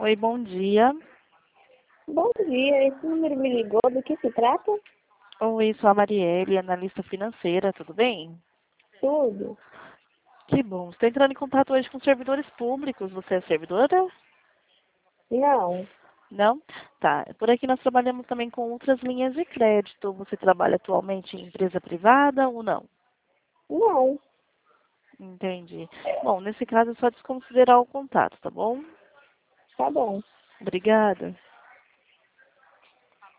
Oi, bom dia. Bom dia, esse número me ligou, do que se trata? Oi, sou a Marielle, analista financeira, tudo bem? Tudo. Que bom. Estou entrando em contato hoje com servidores públicos. Você é servidora? Não, Não? Tá. Por aqui nós trabalhamos também com outras linhas de crédito. Você trabalha atualmente em empresa privada ou não? não, Entendi. Bom, nesse caso é só desconsiderar o contato, tá bom? tá bom. Obrigada.